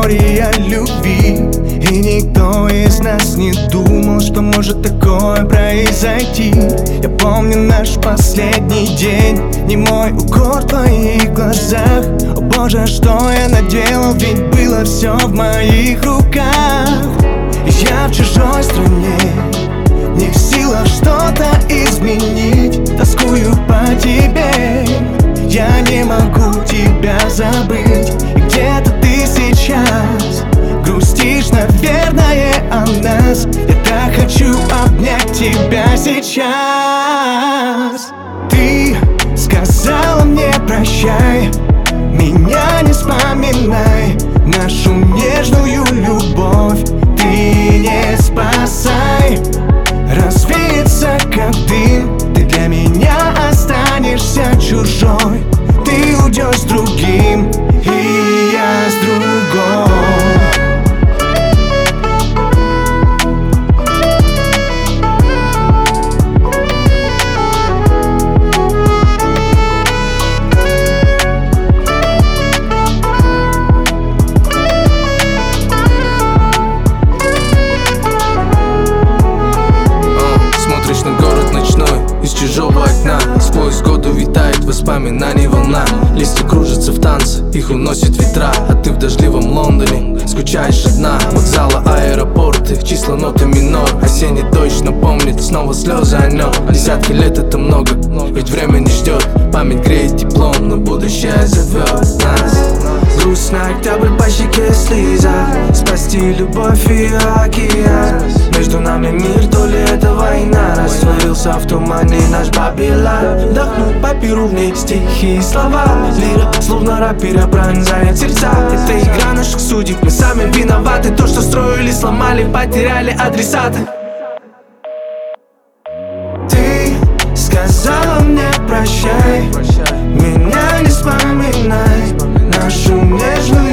история любви, и никто из нас не думал, что может такое произойти. Я помню наш последний день, немой укор в твоих глазах. О боже, что я наделал, ведь было все в моих руках. Я в чужой стране, не в силах что-то изменить. Тоскую по тебе, я не могу тебя забыть. И где-то ты сейчас грустишь, наверное, о нас. Я так хочу обнять тебя сейчас. Ты сказала мне прощай, меня не вспоминай. Нашу нежную любовь ты не спасай. Развеется как дым, ты для меня останешься чужой. Ты уйдешь с другим, и я с другой. Чужого окна сквозь годы витает воспоминаний волна. Листья кружатся в танце, их уносит ветра. А ты в дождливом Лондоне скучаешь одна. Вокзалы, аэропорты, числа ноты минор. Осенний дождь напомнит снова слезы о нем. Десятки лет это много, ведь время не ждет. Память греет теплом, но будущее зовет нас. Грустно, октябрь по щеке слеза. Спасти любовь и океан. Между нами мир, то ли это война. Растворился в тумане наш Бабилон. Вдохнул папиру в ней стихи и слова. Лира, словно рапира, пронзает сердца. Это игра наших судеб, мы сами виноваты. То, что строили, сломали, потеряли адресаты. Ты сказала мне прощай, меня не вспоминай. Нашу нежную